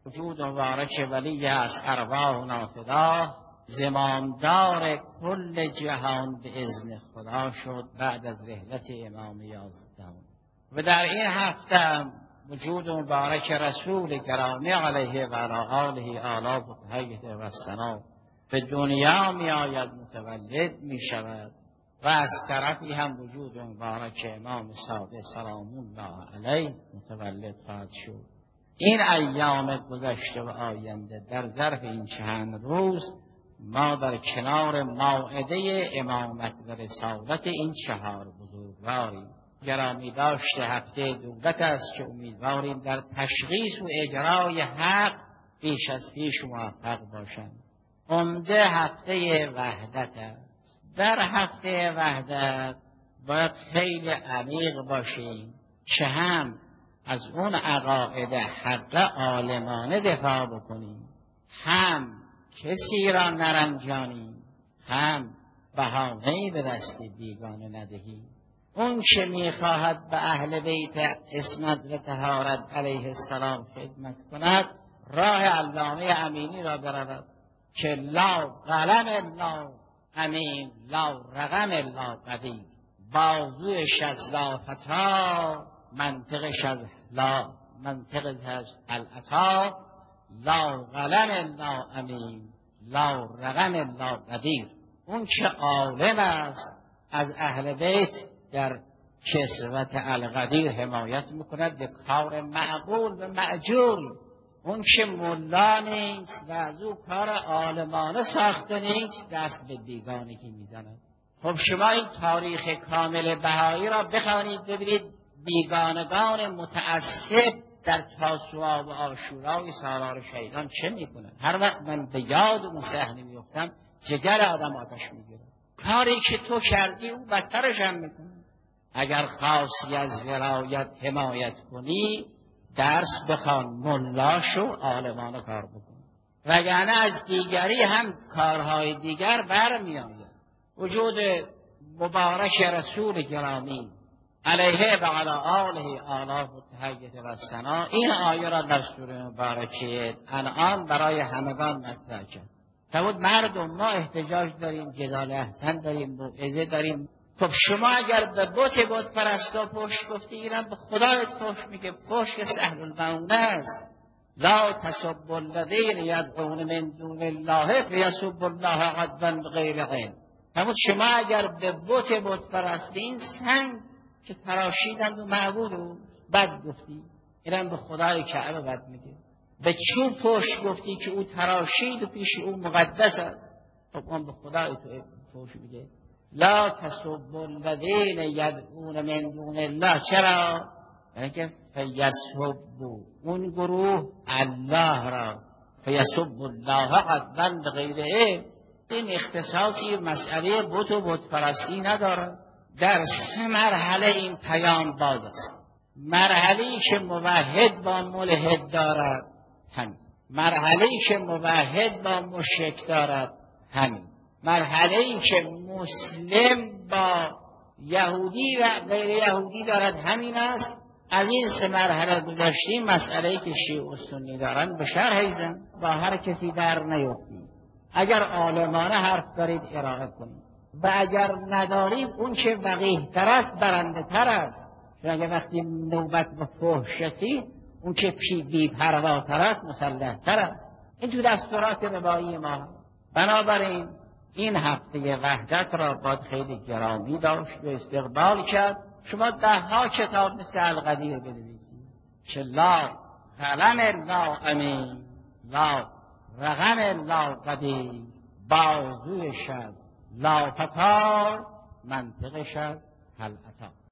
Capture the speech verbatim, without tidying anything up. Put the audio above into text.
وجود مبارک ولی از ارواح نافدا زمامدار کل جهان به اذن خدا شد بعد از رحلت امام یازدهم. و در این هفته وجود مبارک رسول گرامی علیه و آله آلاف و تحیه و ثنا به دنیا می آید، متولد می شود و از طرفی هم وجود مبارک امام صادق سلام الله علیه متولد خواهد شد. این ایام گذشته و آینده در ظرف این چند روز ما در کنار موعده امامت و رسالت این چهار بزرگواریم. گرامی داشته هفته دولت است که امیدواریم در تشخیص و اجرای حق بیش از پیش موفق باشند. عمده هفته وحدت است. در هفته وحدت باید خیلی عمیق باشیم که هم از اون عقاید حق عالمانه دفاع بکنیم، هم کسی را نرنجانیم، هم بهانه‌ای به دست بیگانه ندهیم. اون که میخواهد به اهل بیت عصمت و طهارت علیه السلام خدمت کند راه علامه امینی را برود که لا قلم لا امین لا رقم لا قدیر، بازویش از لا فتا منطقش از لا منطقش از العطا، لا قلم لا امین لا رقم لا قدیر. اون که عالم است از اهل بیت در کسوت القدیر حمایت میکند به کار معقول و معجور. اون که ملا نیست و از او کار عالمانه ساخته نیست دست به بیگانگی میزند. خب شما این تاریخ کامل بهایی را بخوانید ببینید بیگانگان متعصب در تاسوعا و عاشورای سالار شهیدان چه میکنند. هر وقت من به یاد اون صحنه میفتم جگر آدم آتش میگیره. کاری که تو کردی او بدترش هم میکنه. اگر خاصی از ولایت حمایت کنی درس بخوان، ملا شو، عالمانه کار بکن، وگرنه از دیگری هم کارهای دیگر برمیآید. وجود مبارک رسول گرامی علیه و علی آله آلاف و تحیه و ثنا این آیه را در سوره مبارکه انعام برای همگان مطرح کرد. فرمود مردم ما احتجاج داریم، جدال احسن داریم، موعظه داریم. خب شما اگر به بت بت پرستا پشت گفتی اینم به خدایت پشت میگه، پشت که سهل المعونه است. لا تسبوا الذین یدعون من دون الله فیسبوا الله عدوا بغیر علم. فرمود شما اگر به بت بت پرستی این سنگ که تراشیدند و معبود و بد گفتی، اینم به خدای کعبه بد میگه. به چوب پشت گفتی که او تراشید و پیش او مقدس است، خب اون به خدای تو پشت میگه. لا تسبوا الذین یدعون من دون الله. چرا؟ یعنی که فیسبوا اون گروه الله را، فیسبوا الله عدوا بغیر علم. این اختصاصی مسئله بت و بت پرستی ندارد. در سه مرحله این پیام باز است. مرحله‌ای که موحد با ملحد دارد همین، مرحله‌ای که موحد با مشرک دارد همین، مرحله‌ای که مسلم با یهودی و غیر یهودی دارد همین است. از این سه مرحله گذشتیم. مسئله‌ای که شیعه و سنی دارن به شرح ایزن با هر کسی در نیفتید. اگر عالمانه حرف دارید ارائه کنید و اگر ندارید اون که وقیح تر است برنده تر است. چون اگر وقتی نوبت به فحش رسید اون که پی بی پرواتر است مسلح تر است. این تو دستورات روایی ما. بنابراین این هفته وحدت را باید خیلی گرامی داشت و استقبال کرد. شما ده ها کتاب مثل القدیر بنویسید که لا قلم لا امین لا رقم لا قدیر، بازویش از لا فتا منطقش از العطا.